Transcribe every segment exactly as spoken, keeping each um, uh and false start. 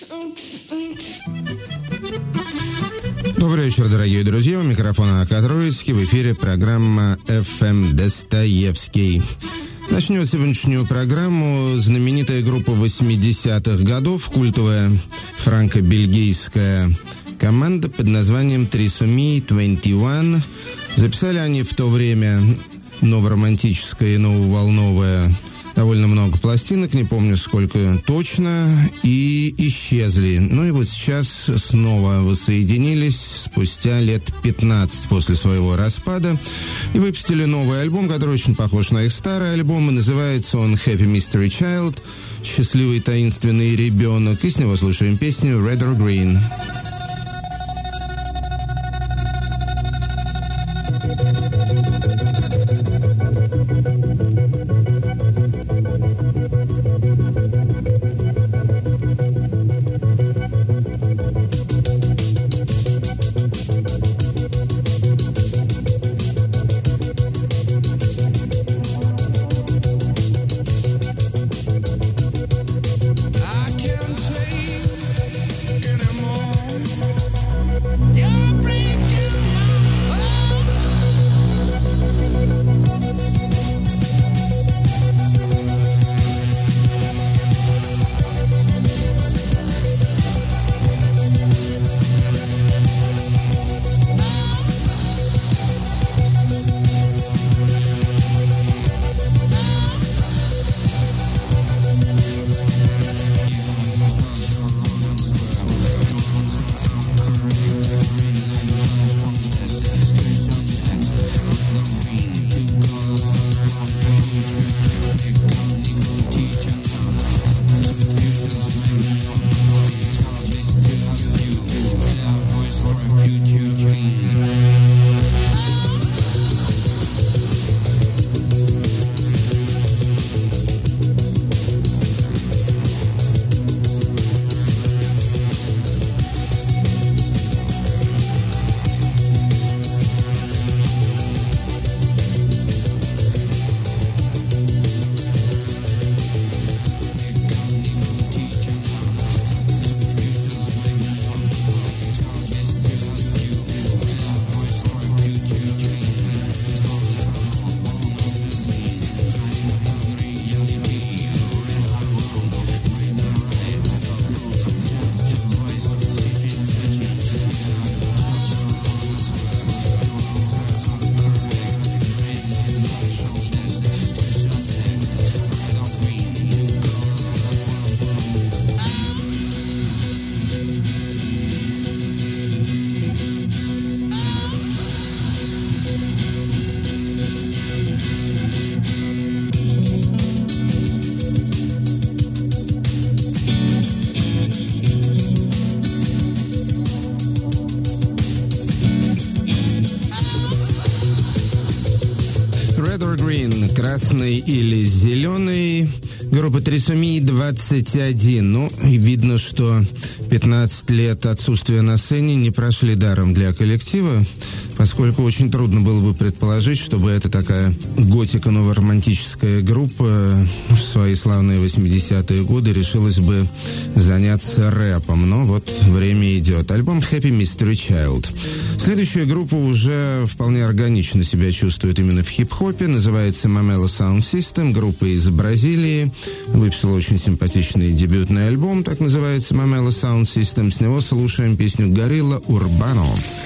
Добрый вечер, дорогие друзья. У микрофона Ака Троицкий. В эфире программа эф эм Достоевский. Начнет сегодняшнюю программу знаменитая группа восьмидесятых годов, культовая франко-бельгийская команда под названием Трисоми двадцать один. Записали они в то время новоромантическое и нововолновое довольно много пластинок, не помню сколько точно, и исчезли. Ну и вот сейчас снова воссоединились спустя лет пятнадцать после своего распада и выпустили новый альбом, который очень похож на их старый альбом, и называется он Happy Mystery Child, счастливый таинственный ребенок, и с него слушаем песню Red or Green. Красный или зеленый. Группа Трисоми двадцать один. Ну, видно, что пятнадцать лет отсутствия на сцене не прошли даром для коллектива, поскольку очень трудно было бы предположить, чтобы эта такая готико-новоромантическая группа в свои славные восьмидесятые годы решилась бы заняться рэпом. Но вот время идет. Альбом Happy Mystery Child. Следующая группа уже вполне органично себя чувствует именно в хип-хопе. Называется Mamela Sound System. Группа из Бразилии. Выпустила очень симпатичный дебютный альбом, так называется Mamela Sound System. С него слушаем песню Gorilla Urbano.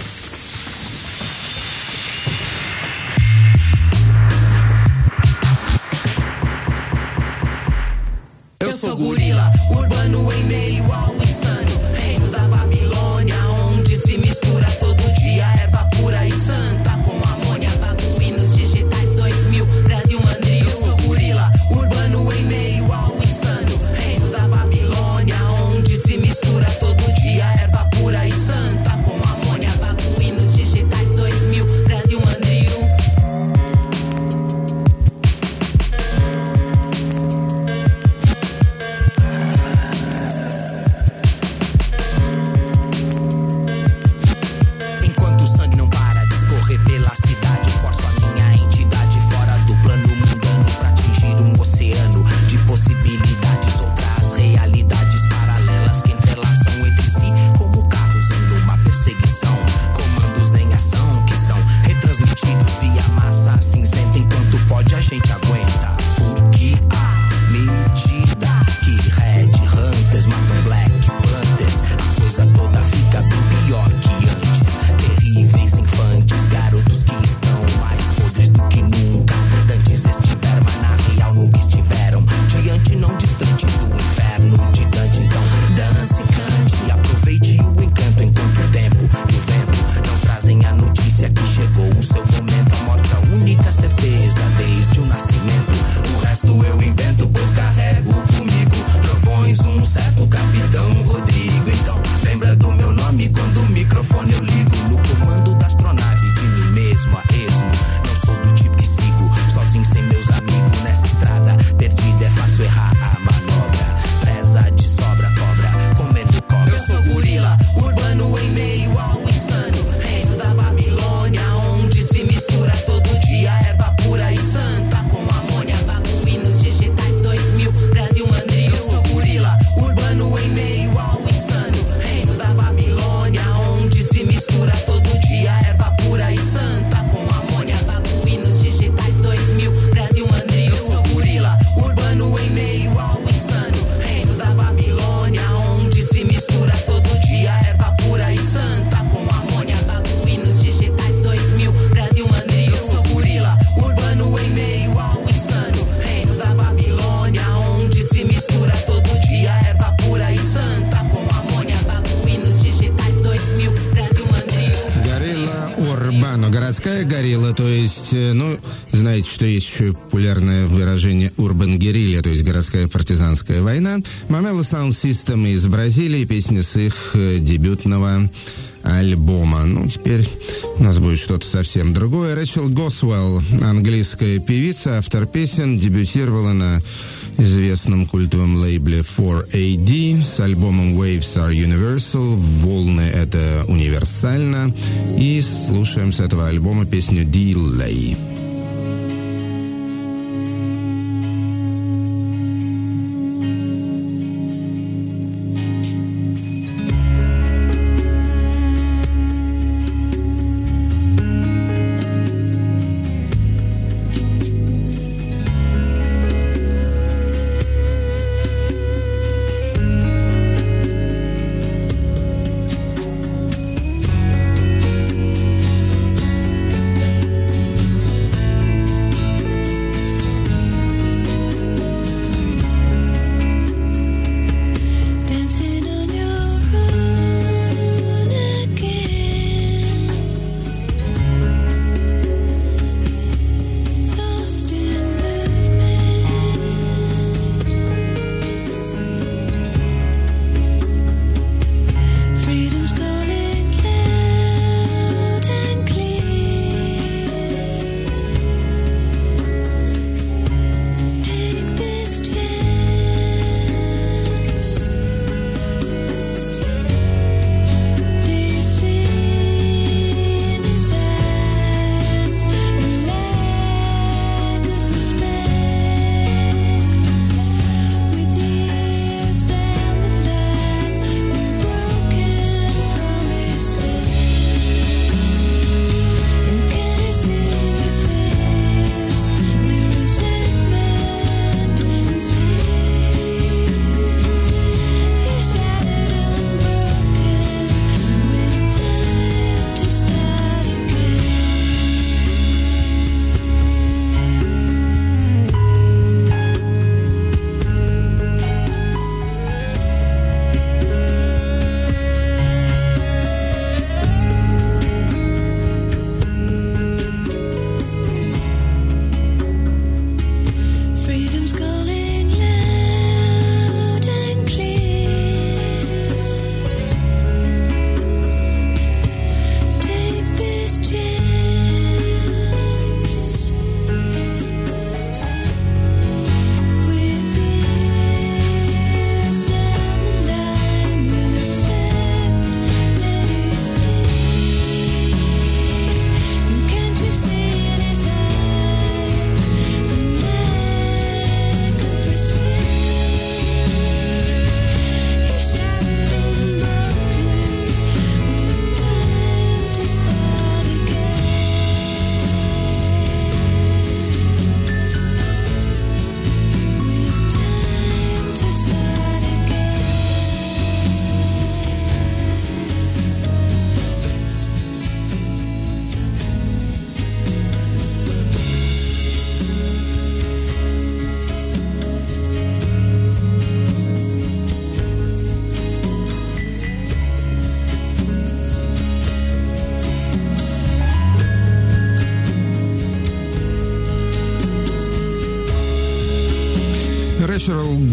Eu sou gorila urbano em meio ao insano, reino da Babilônia, onde se mistura todo dia erva pura e santa com amônia, babuínos digitais dois mil, Brasil mandrio. Eu sou gorila urbano em meio ao insano, reino da Babilônia, onde se mistura todo dia erva pura e santa com amônia, babuínos digitais dois mil, Brasil mandrio. um certo Capitão Rodrigo. Então, lembra do meu nome quando o microfone eu ligo. No comando da astronave, de mim mesmo a esmo. Não sou do tipo que sigo, sozinho sem meus amigos. Nessa estrada, perdida é fácil errar a manobra. Presa de sobra, cobra, comendo cobra. Eu sou gorila, urbano em meio ao insano. Reino da Babilônia, onde se mistura todo dia erva pura e santa com amônia. Babuínos digitais dois mil, Brasil mandrio. Eu sou gorila, urbano em meio ao insano. Reino da Babilônia, onde se mistura todo dia erva pura e santa com amônia. Babuínos digitais dois mil, Brasil mandrio. Eu sou gorila, urbano em meio ao insano. Reino da Babilônia, onde se mistura todo dia erva pura e santa com amônia. Babuínos digitais dois mil, Brasil mandrio. Eu sou gorila, urbano em meio ao insano. Reino da Babilônia, onde se mistura todo dia erva pura и santa com amônia. Babuínos digitais dois mil, Brasil mandrio. Горилла урбано, городская горилла, то есть, ну, знаете, что есть еще популярное выражение urban guerrilla, то есть городская партизанская война. Mamela Sound System из Бразилии, песня с их дебютного альбома. Ну, теперь у нас будет что-то совсем другое. Рэчел Госуэлл, английская певица, автор песен, дебютировала на известном культовом лейбле фор эй ди с альбомом Waves Are Universal. Волны — это универсально. И слушаем с этого альбома песню Delay.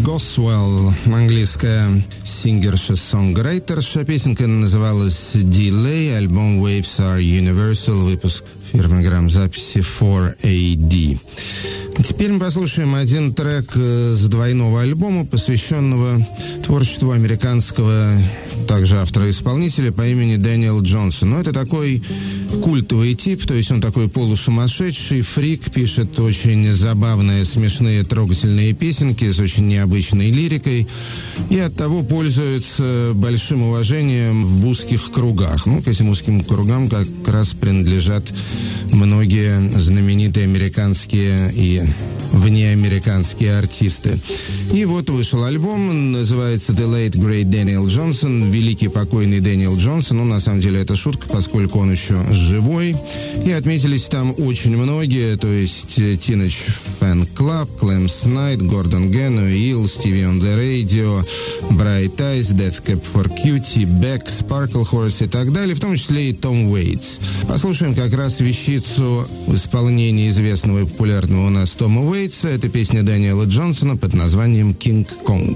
Goswell, английская сингерша-сонграйтерша. Песенка называлась «Delay», альбом «Waves Are Universal», выпуск фирмы грамзаписи фор эй ди. Теперь мы послушаем один трек с двойного альбома, посвященного творчеству американского также автора-исполнителя по имени Дэниел Джонсон. Но это такой культовый тип, то есть он такой полусумасшедший, фрик, пишет очень забавные, смешные, трогательные песенки с очень необычной лирикой и оттого пользуется большим уважением в узких кругах. Ну, к этим узким кругам как раз принадлежат многие знаменитые американские и внеамериканские артисты. И вот вышел альбом, называется «The Late Great Daniel Johnson», великий покойный Дэниел Джонсон. Ну, на самом деле, это шутка, поскольку он еще живой. И отметились там очень многие, то есть Teenage Fan Club, Clamps Night, Гордон Генн, Уилл, Stevie on the Radio, Bright Eyes, Death Cab for Cutie, Beck, Sparkle Horse и так далее, в том числе и Том Уэйтс. Послушаем как раз вещицу в исполнении известного и популярного у нас Тома Уэйтса. Это песня Дэниела Джонсона под названием «King Kong».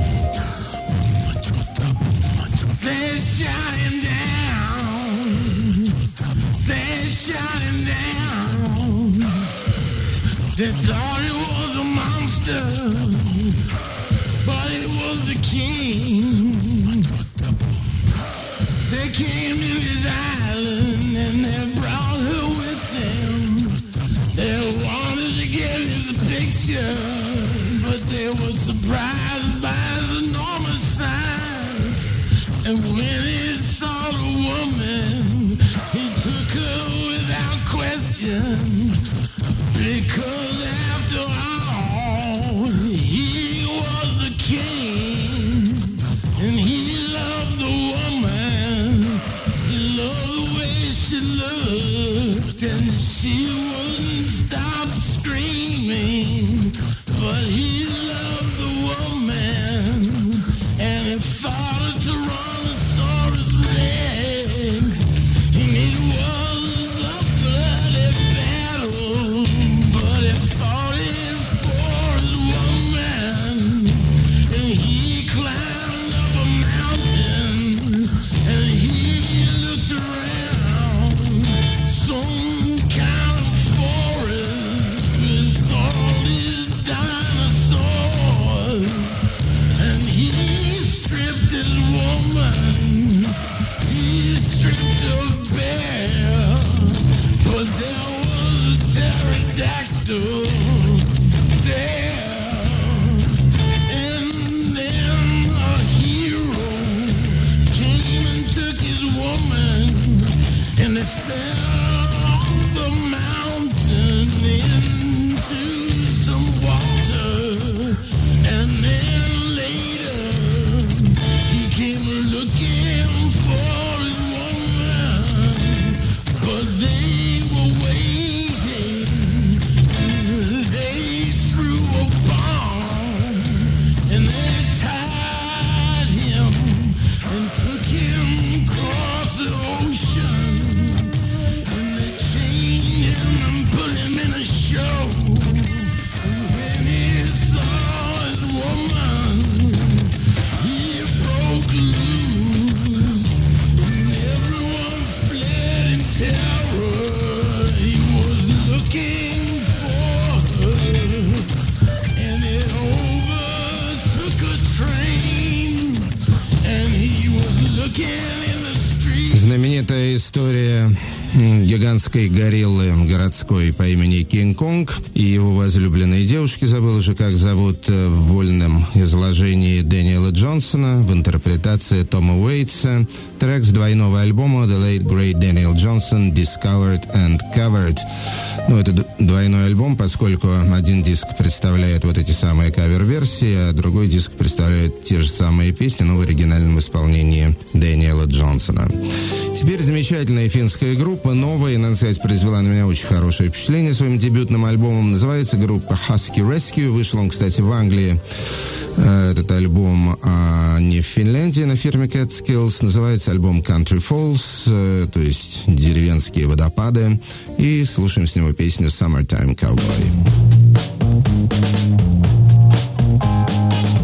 They thought it was a monster, but it was the king. They came to his island and they brought her with them. They wanted to get his picture, but they were surprised by his enormous size. And when he saw the woman, he took her without question. Because after all, he was the king, and he loved the woman. He loved the way she looked, and she wouldn't stop screaming. But he loved the woman, and he fought a Tyrannosaurus Rex, and it was a bloody battle. But he fought it for his woman, and he climbed up a mountain, and he looked around, some kind of forest with all his dinosaurs, and he stripped his woman, he stripped her bare, but there was a pterodactyl there. And then a hero came and took his woman, and they fell off the mountain into some water. And then later he came looking for his woman, but they were waiting. They threw a bomb, and they tied him and took him across the ocean, and they chained him and put him in a show. And when he saw his woman, he broke loose, and everyone fled in terror. He was looking for her, and it overtook a train, and he was looking in the street. Знаменитая история гигантской гориллы городской по имени Кинг-Конг и его возлюбленной девушки, забыл уже как зовут, в вольном изложении Дэниела Джонсона в интерпретации Тома Уэйтса. Трек с двойного альбома «The Late Great Daniel Johnson Discovered and Covered». Ну, это двойной альбом, поскольку один диск представляет вот эти самые кавер-версии, а другой диск представляет те же самые песни, но в оригинальном исполнении Дэниела Джонсона. Теперь замечательная финская группа, новая, и, надо сказать, произвела на меня очень хорошее впечатление своим дебютным альбомом. Называется группа Husky Rescue. Вышел он, кстати, в Англии, этот альбом, а не в Финляндии, на фирме Catskills. Называется альбом Country Falls, то есть деревенские водопады. И слушаем с него песню Summertime Cowboy.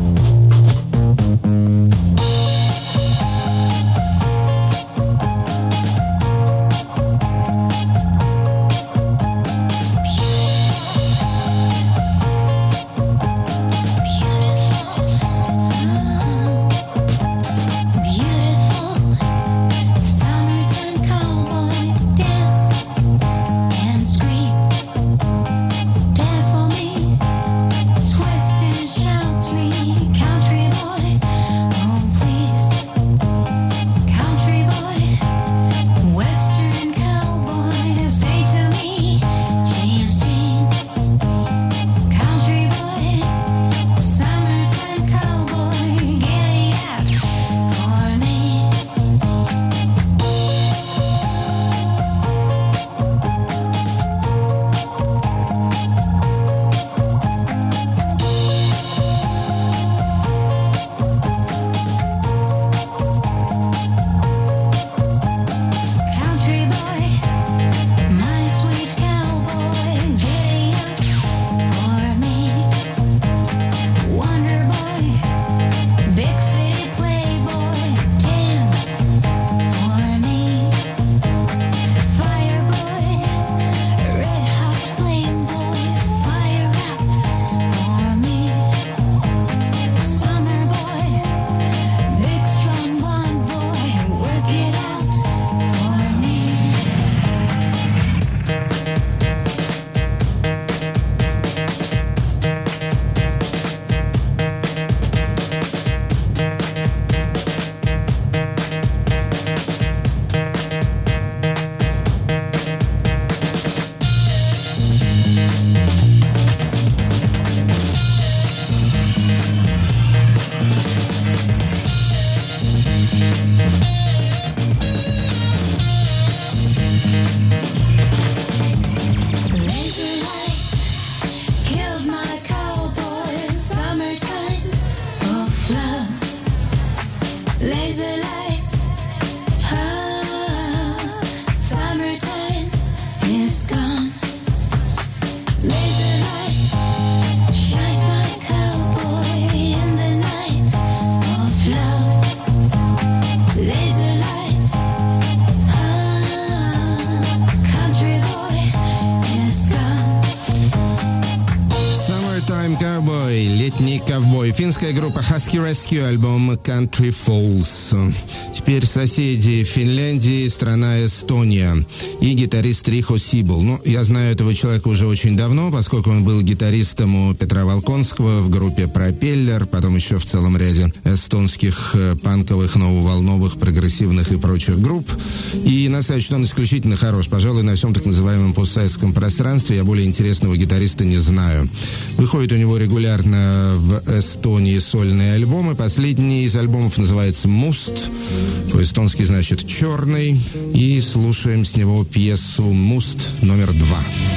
Финская группа Husky Rescue, альбом Country Falls. Теперь соседи Финляндии, страна Эстония и гитарист Рихо Сибл. Ну, я знаю этого человека уже очень давно, поскольку он был гитаристом у Петра Волконского в группе «Пропеллер», потом еще в целом ряде эстонских панковых, нововолновых, прогрессивных и прочих групп. И на самом деле он исключительно хорош. Пожалуй, на всем так называемом постсоветском пространстве я более интересного гитариста не знаю. Выходит у него регулярно в Эстонии сольные альбомы. Последний из альбомов называется «Муст». По-эстонски значит «черный». И слушаем с него пьесу «Муст» номер два.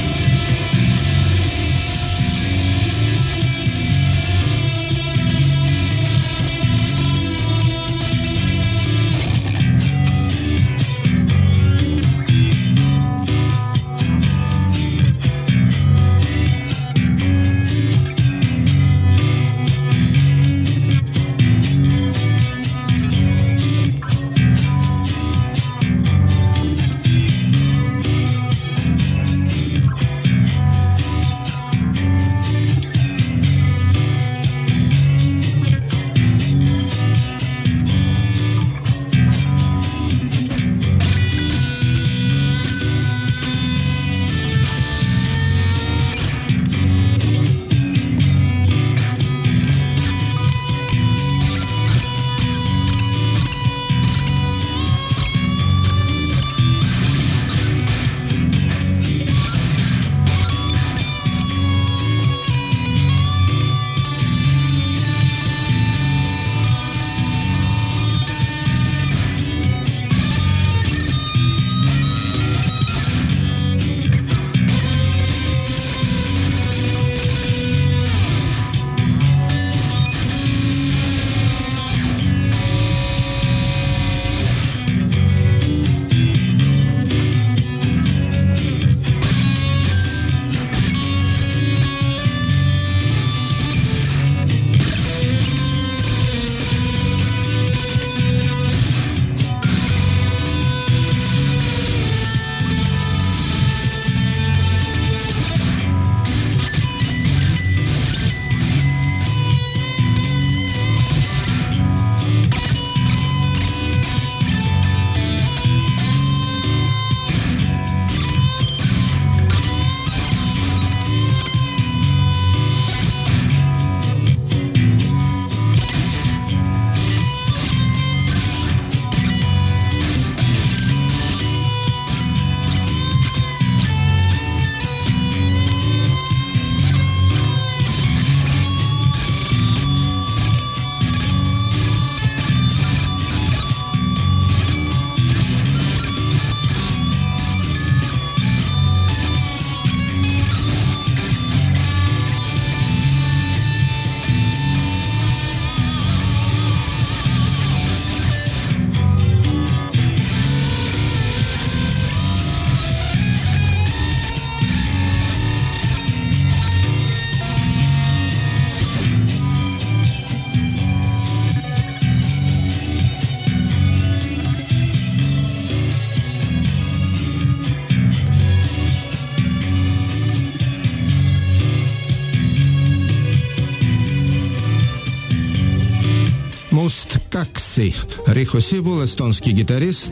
«Муст Какси». Рихо Сибл, эстонский гитарист,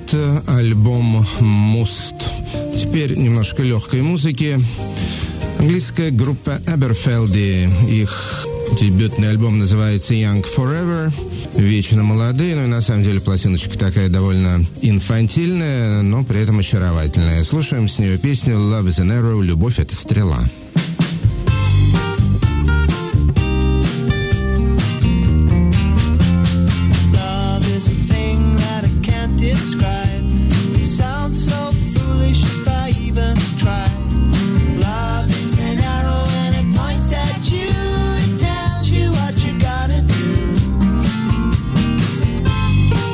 альбом «Муст». Теперь немножко легкой музыки. Английская группа Эберфелди. Их дебютный альбом называется «Young Forever». Вечно молодые, но и на самом деле пластиночка такая довольно инфантильная, но при этом очаровательная. Слушаем с нее песню «Love is an Arrow», «Любовь — это стрела». You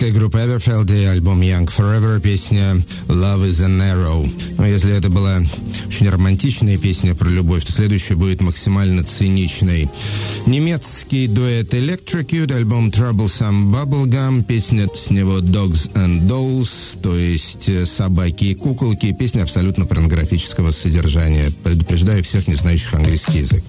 американская группа Everfield и альбом Young Forever, песня Love is an Arrow. Но если это была очень романтичная песня про любовь, то следующая будет максимально циничной. Немецкий дуэт Electrocute, альбом Troublesome Bubblegum, песня с него Dogs and Dolls, то есть собаки и куколки, песня абсолютно порнографического содержания. Предупреждаю всех, не знающих английский язык.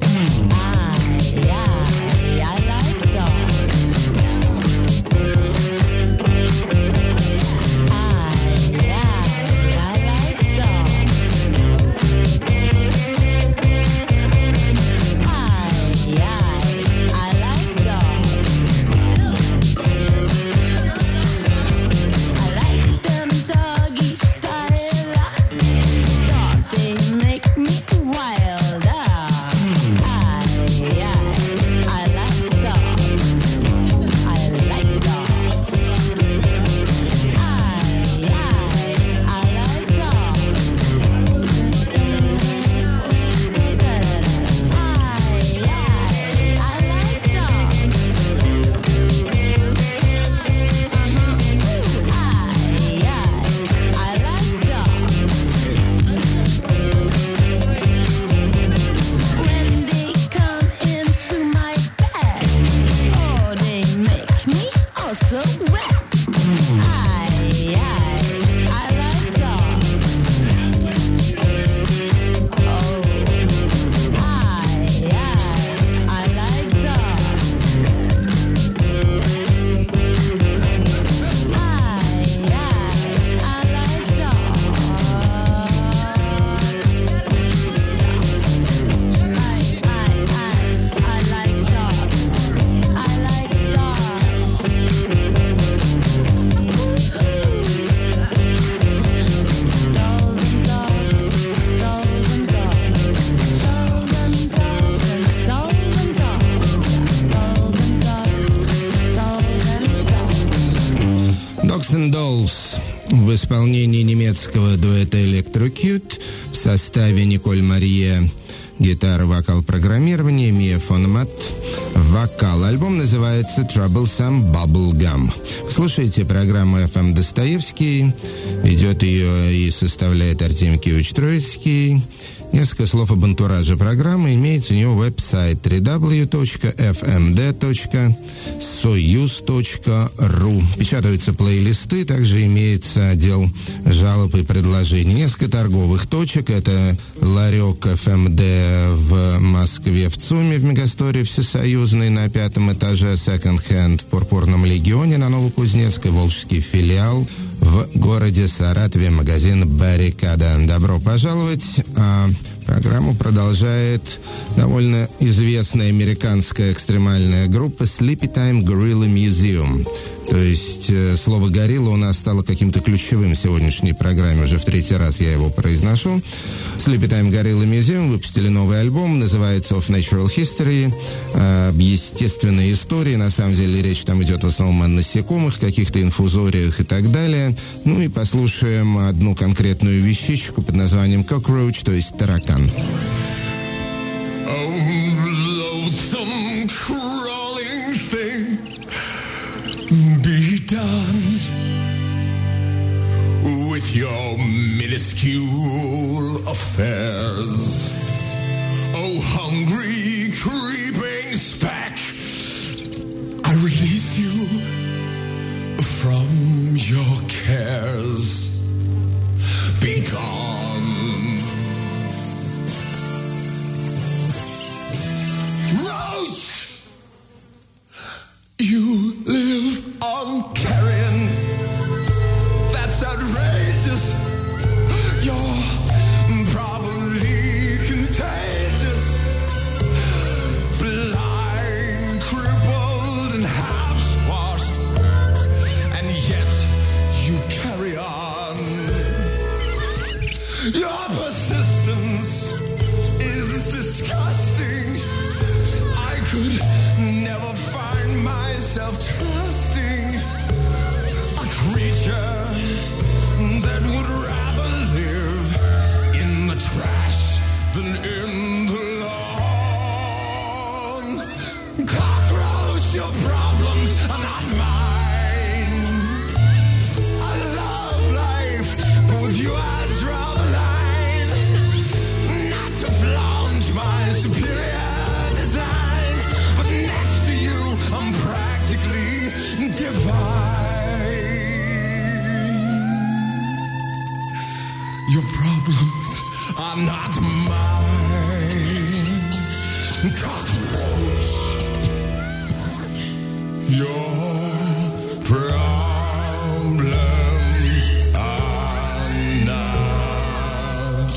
В исполнении немецкого дуэта Electrocute в составе Николь Мария, гитара, вокал, программирование, Мия фон Мат, вокал. Альбом называется Troublesome Bubblegum. Слушайте программу эф эм Достоевский. Ведет ее и составляет Артемий Киевич Троицкий. Несколько слов об антураже программы. Имеется у него веб-сайт дабл ю дабл ю дабл ю точка эф эм дэ точка союз точка ру. Печатаются плейлисты, также имеется отдел жалоб и предложений. Несколько торговых точек. Это ларек эф эм дэ в Москве, в ЦУМе, в Мегасторе Всесоюзной на пятом этаже, Second Hand в Пурпурном Легионе на Новокузнецкой, Волжский филиал в городе Саратове, магазин «Баррикада». Добро пожаловать. А программу продолжает довольно известная американская экстремальная группа Sleepy Time Gorilla Museum. То есть э, слово «горилла» у нас стало каким-то ключевым в сегодняшней программе. Уже в третий раз я его произношу. Sleepy Time Gorilla Museum выпустили новый альбом, называется Of Natural History, э, об естественной истории. На самом деле речь там идет в основном о насекомых, каких-то инфузориях и так далее. Ну и послушаем одну конкретную вещичку под названием Cockroach, то есть таракан. Be done with your minuscule affairs. Oh, hungry, creeping speck, I release you from your cares. Be gone. Roach! You live on carrion. That's outrageous. You're probably contagious. Blind, crippled, and half squashed. And yet you carry on. Your persistence is disgusting. I could never find myself trusting a creature that would rather live in the trash than in the lawn. Cockroach, your problems are not mine. you I draw the line, not to flaunt my superior design, but next to you I'm practically divine. Your problems are not mine, cockroach. Your problems are not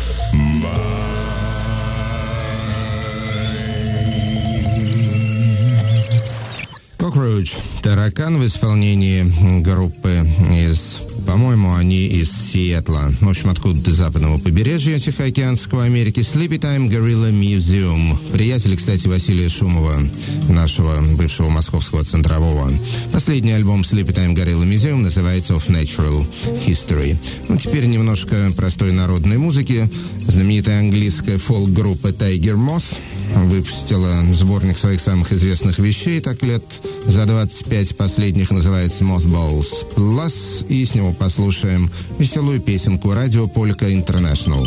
mine. Cockroach. Таракан в исполнении группы из, по-моему, они из Сиэтла. В общем, откуда-то западного побережья Тихоокеанского Америки. Sleepy Time Gorilla Museum. Приятель, кстати, Василия Шумова, нашего бывшего московского центрового. Последний альбом Sleepy Time Gorilla Museum называется Of Natural History. Ну, теперь немножко простой народной музыки. Знаменитая английская фолк-группа Tiger Moth выпустила сборник своих самых известных вещей, так лет за двадцать пять последних, называется Mothballs Plus, и с него послушаем веселую песенку «Радио Полька Интернешнл».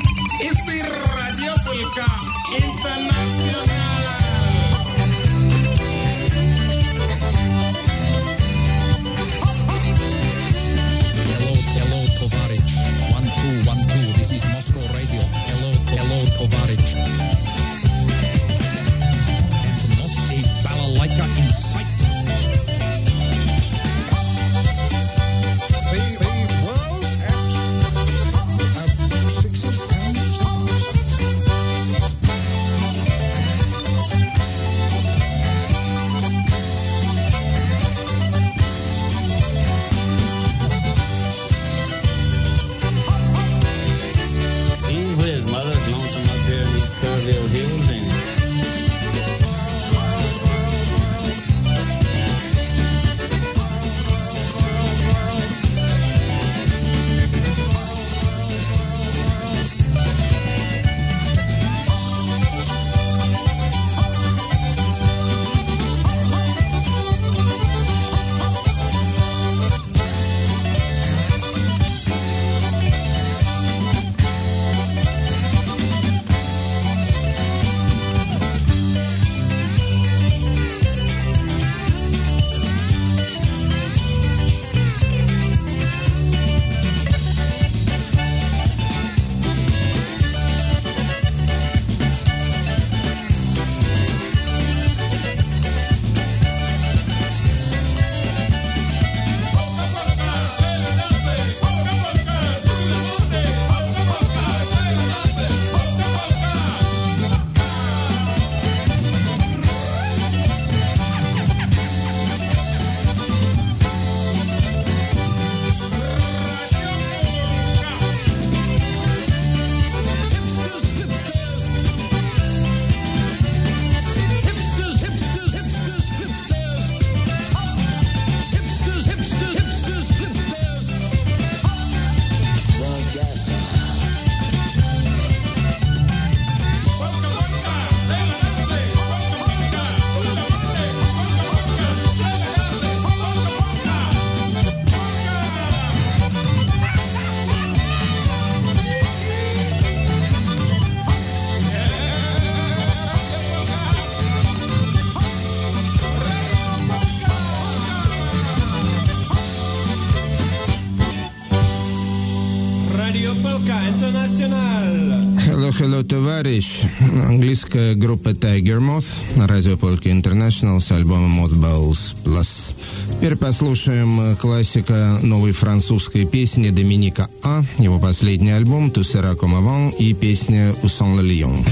Hello, hello, товарищ. Английская группа Tiger Moth, радио Polka International с альбомом Mothballs Plus. Теперь послушаем классика новой французской песни Доминика А, его последний альбом «Tu seras comme avant» и песня «Où sont les lions».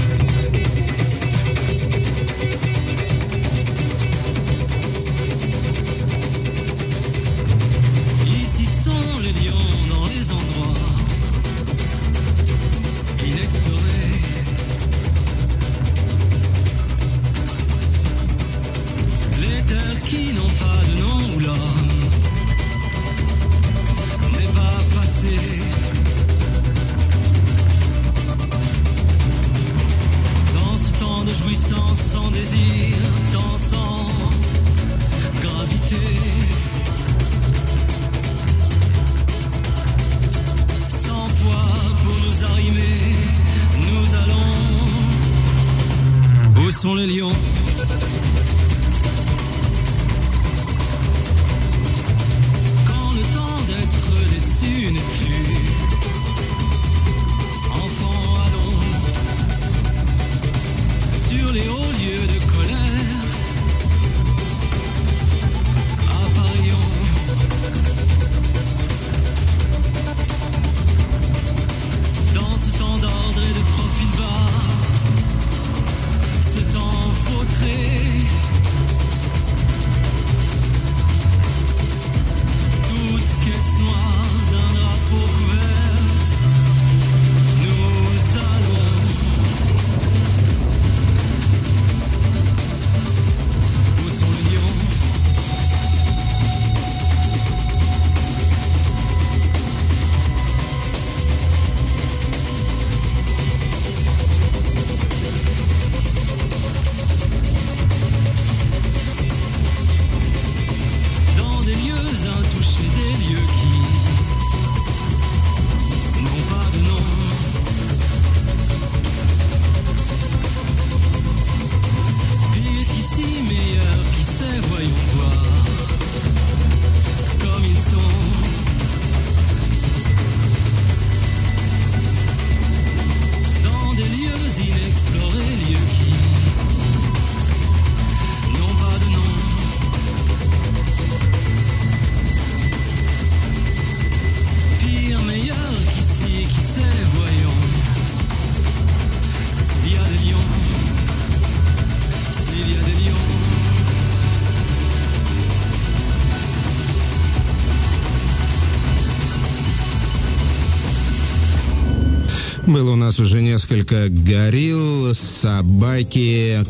Было у нас уже несколько горилл, собаки,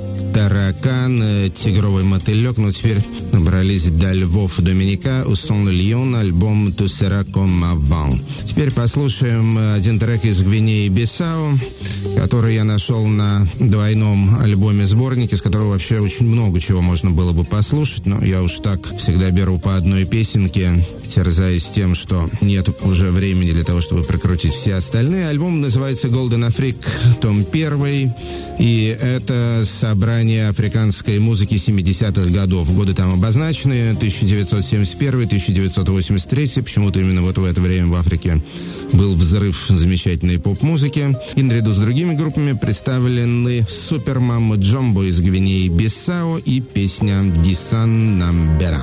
таракан, тигровый мотылек, но теперь набрались до львов Доминика, у сон Лион, альбом «Tu seras comme avant». Теперь послушаем один трек из Гвинеи-Бисау, который я нашел на двойном альбоме-сборнике, с которого вообще очень много чего можно было бы послушать, но я уж так всегда беру по одной песенке, терзаясь тем, что нет уже времени для того, чтобы прокрутить все остальные. Альбом называется «Golden Afrique», том первый, и это собрание африканской музыки семидесятых годов. Годы там обозначены: тысяча девятьсот семьдесят первый — тысяча девятьсот восемьдесят третий. Почему-то именно вот в это время в Африке был взрыв замечательной поп-музыки. И наряду с другими группами представлены Супер Мамма Джомбо из Гвинеи-Бисау и песня «Дисан Намбера».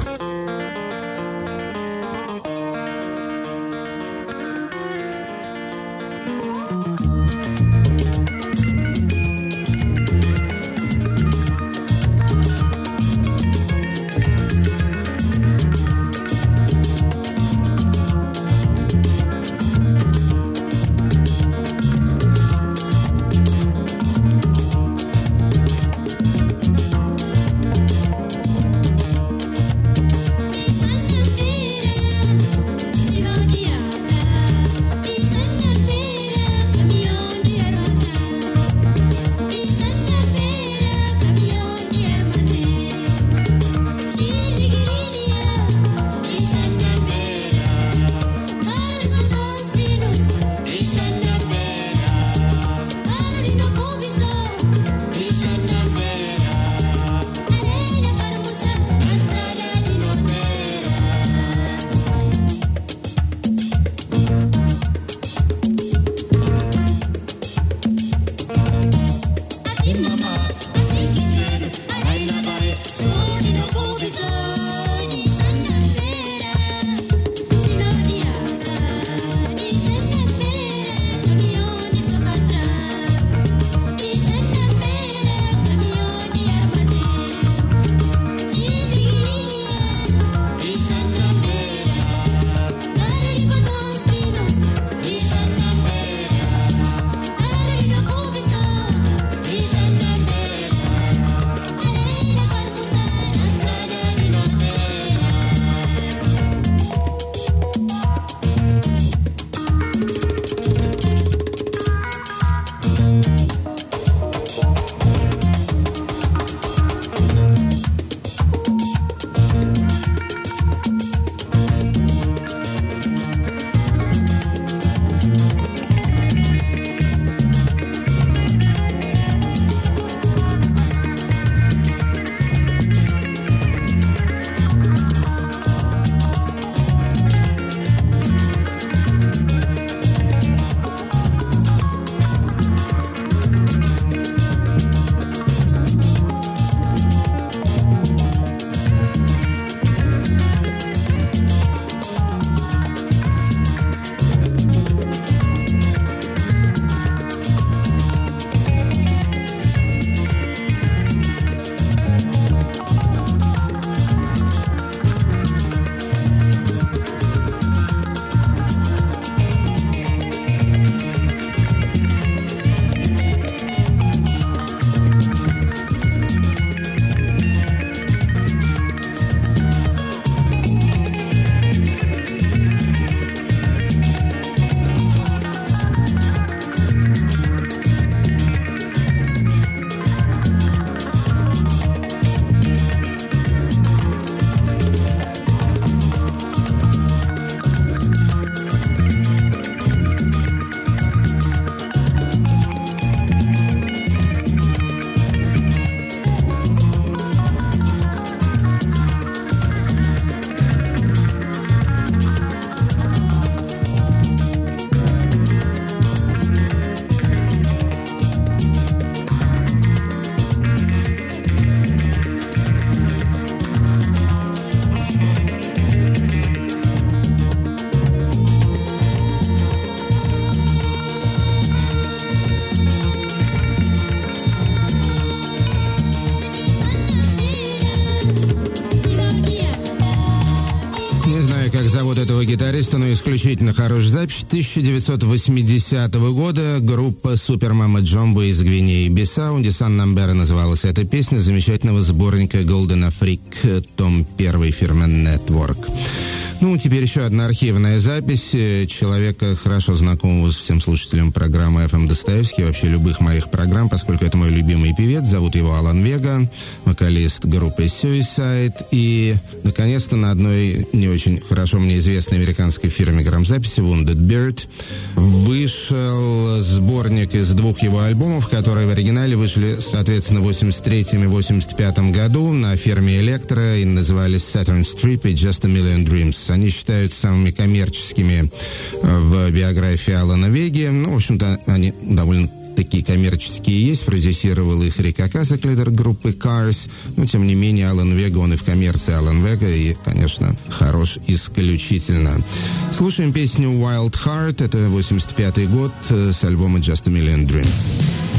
вот этого гитариста, но исключительно хорошая запись. тысяча девятьсот восьмидесятого года группа Super Mama Jumbo из Гвинеи-Бисау. Дессан Намбера называлась эта песня замечательного сборника Golden Afrique, том первый фирмы Network. Ну, теперь еще одна архивная запись человека, хорошо знакомого с всем слушателям программы эф эм Достоевский, вообще любых моих программ, поскольку это мой любимый певец. Зовут его Алан Вега, вокалист группы Suicide. И, наконец-то, на одной не очень хорошо мне известной американской фирме грамзаписи Wounded Bird вышел сборник из двух его альбомов, которые в оригинале вышли, соответственно, в восемьдесят третьем и восемьдесят пятом году на фирме Elektra и назывались Saturn Strip и Just a Million Dreams. Они считаются самыми коммерческими в биографии Алана Веги. Ну, в общем-то, они довольно такие коммерческие есть. Продюсировал их Рик Акасек, лидер группы Cars. Но, тем не менее, Алан Вега, он и в коммерции Алан Вега, и, конечно, хорош исключительно. Слушаем песню Wild Heart. Это восемьдесят пятый год с альбома Just a Million Dreams.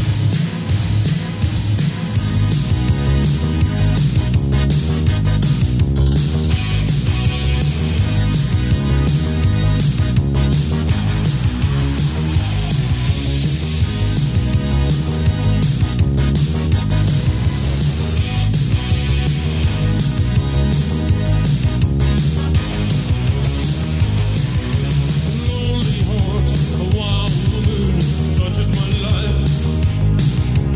Touches my life.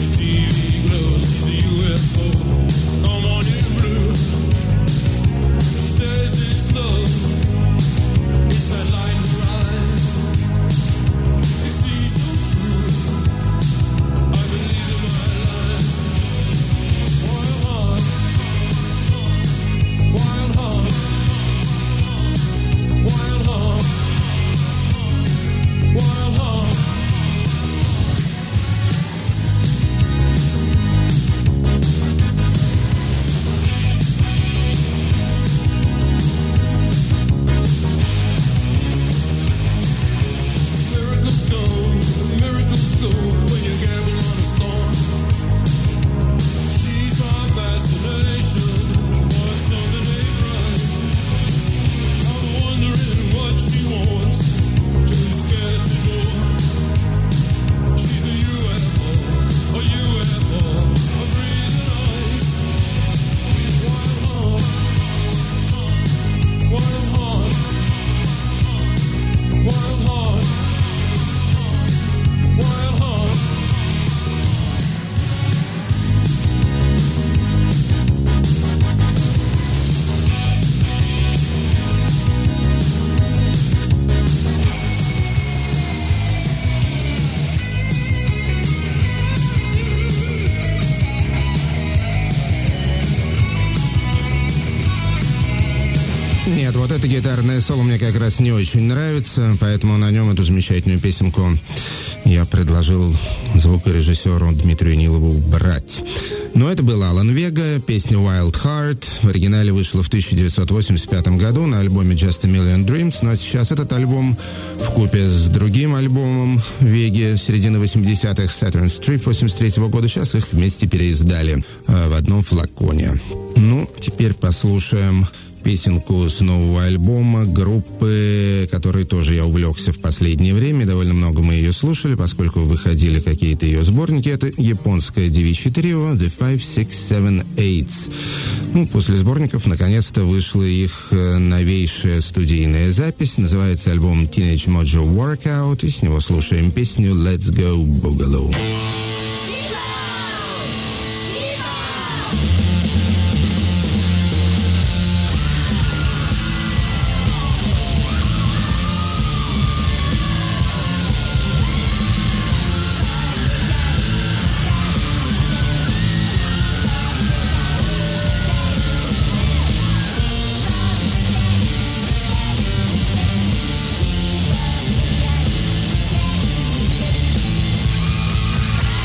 Нет, вот это гитарное соло мне как раз не очень нравится, поэтому на нем эту замечательную песенку я предложил звукорежиссеру Дмитрию Нилову убрать. Но это был Алан Вега, песня Wild Heart. В оригинале вышла в тысяча девятьсот восемьдесят пятом году на альбоме Just a Million Dreams. Ну а сейчас этот альбом вкупе с другим альбомом Веги середины восьмидесятых, Saturn Strip восемьдесят третьего года, сейчас их вместе переиздали э, в одном флаконе. Ну, теперь послушаем песенку с нового альбома группы, которой тоже я увлекся в последнее время. Довольно много мы ее слушали, поскольку выходили какие-то ее сборники. Это японское девичье трио The Five Six Seven Eights. Ну, после сборников наконец-то вышла их новейшая студийная запись. Называется альбом Teenage Mojo Workout, и с него слушаем песню Let's Go Boogaloo. Let's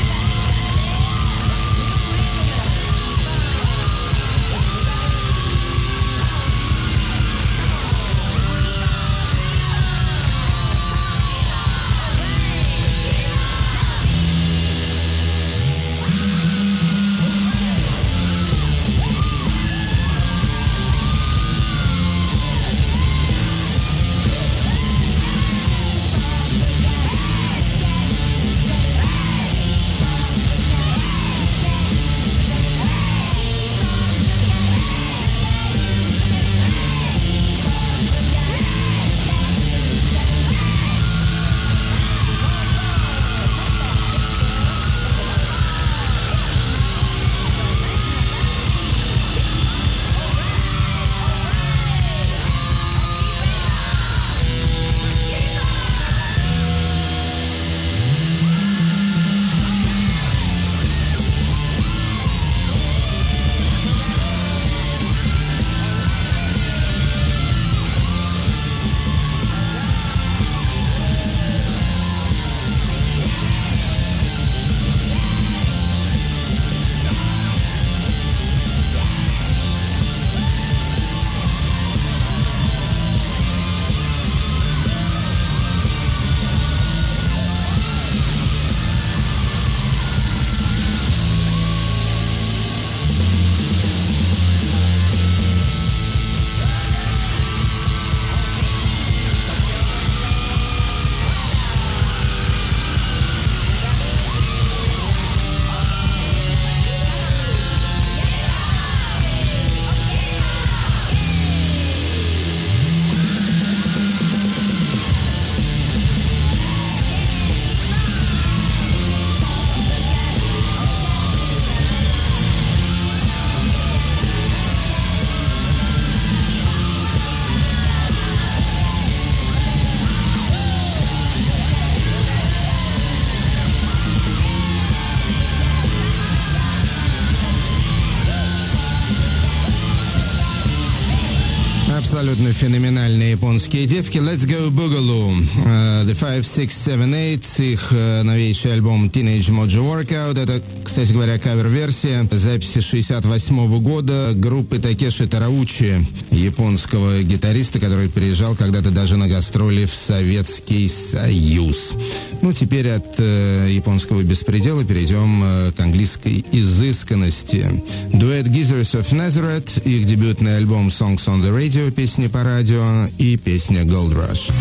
Абсолютно феноменальные японские девки. Let's Go Boogaloo. Uh, the five, six, seven, eight. Их uh, новейший альбом Teenage Mojo Workout. Это, кстати говоря, кавер-версия записи шестьдесят восьмого года группы Такеши Тараучи, японского гитариста, который приезжал когда-то даже на гастроли в Советский Союз. Ну, теперь от uh, японского беспредела перейдем uh, к английской изысканности. Дуэт Geezers of Nazareth, их дебютный альбом Songs on the Radio, песни по радио, и песня Gold Rush.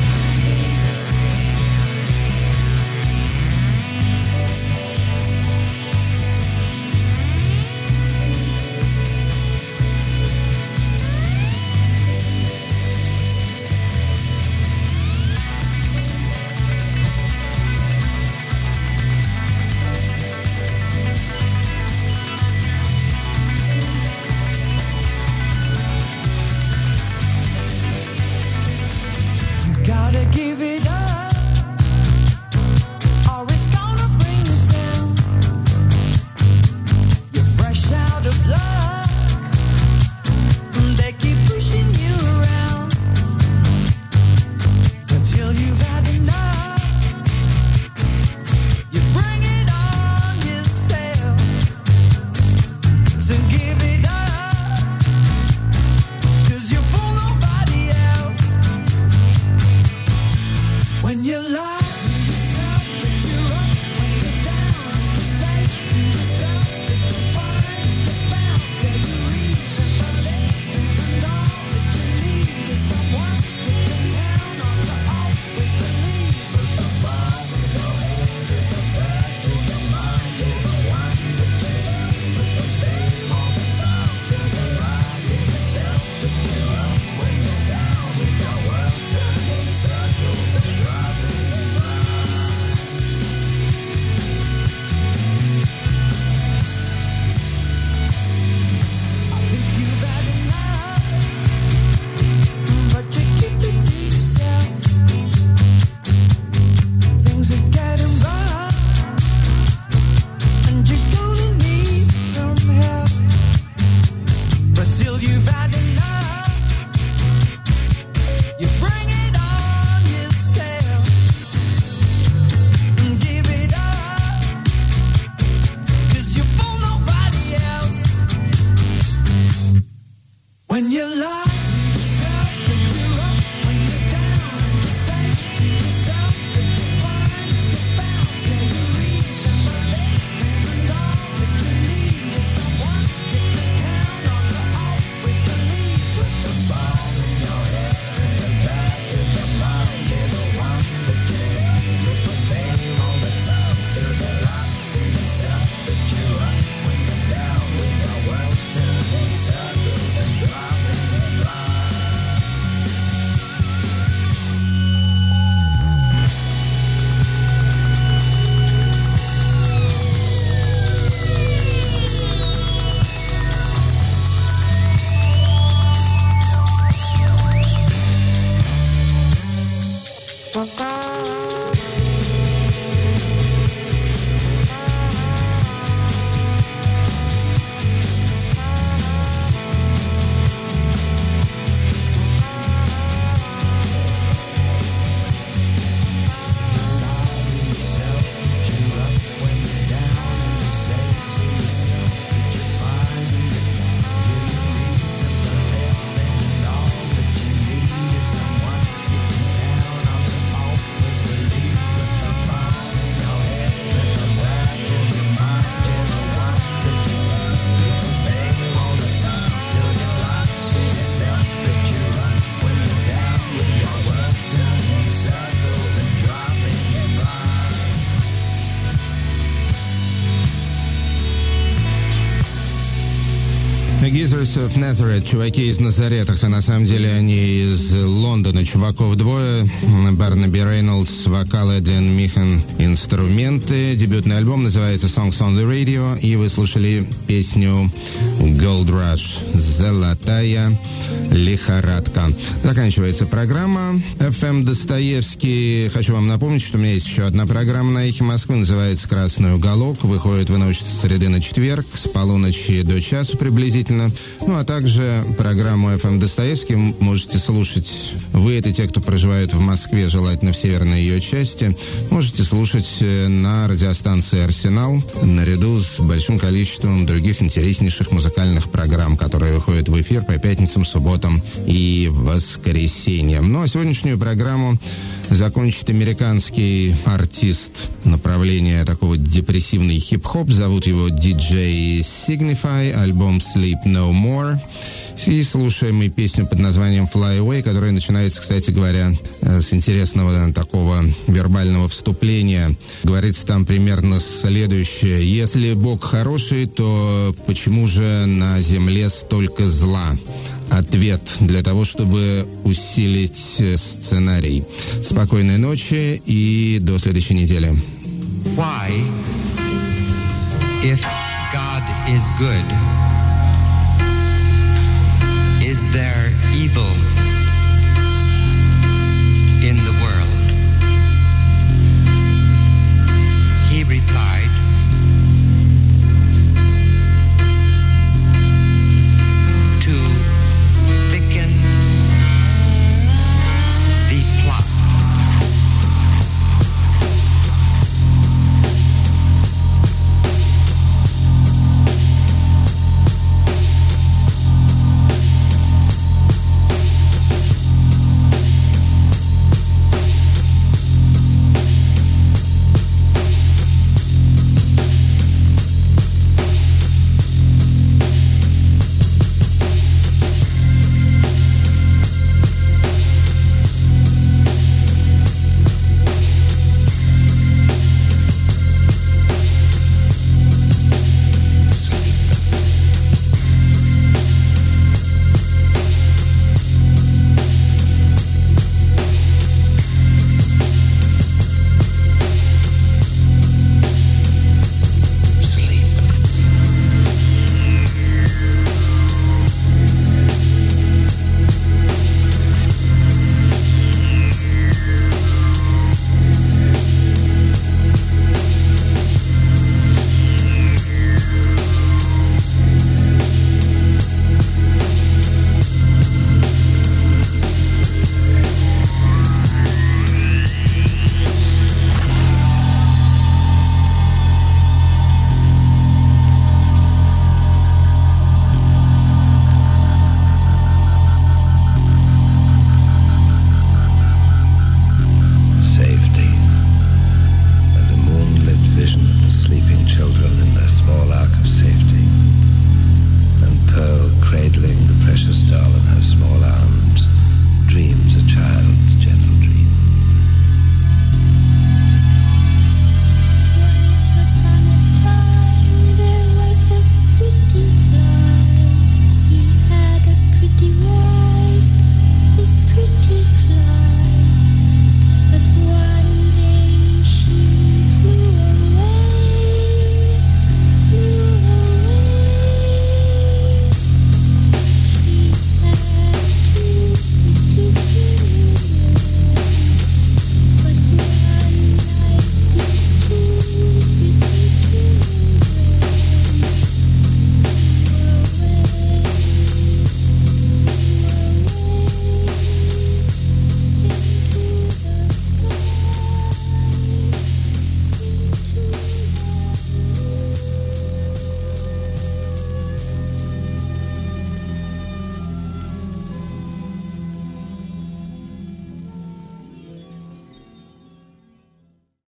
Geezers of Nazareth, чуваки из Назарета, а на самом деле они из Лондона, чуваков двое, Барнаби Рейнольдс, вокал, Эдвин Михан, инструменты. Дебютный альбом называется Songs on the Radio, и вы слушали песню Gold Rush, «Золотая лихорадка». Заканчивается программа эф эм Достоевский. Хочу вам напомнить, что у меня есть еще одна программа на Эхе Москвы, называется «Красный уголок». Выходит в ночь с среды на четверг, с полуночи до часу приблизительно. Ну, а также программу эф эм Достоевский можете слушать. Вы, это те, кто проживает в Москве, желательно в северной ее части, можете слушать на радиостанции «Арсенал» наряду с большим количеством других интереснейших музыкальных программ, которые выходят в эфир по пятницам, субботам и воскресеньям. Ну, а сегодняшнюю программу закончит американский артист направления такого депрессивный хип-хоп. Зовут его диджей Signify, альбом Sleep No More. И слушаем мы песню под названием Fly Away, которая начинается, кстати говоря, с интересного такого вербального вступления. Говорится там примерно следующее. Если Бог хороший, то почему же на земле столько зла? Ответ для того, чтобы усилить сценарий. Спокойной ночи и до следующей недели. Why, if God is good,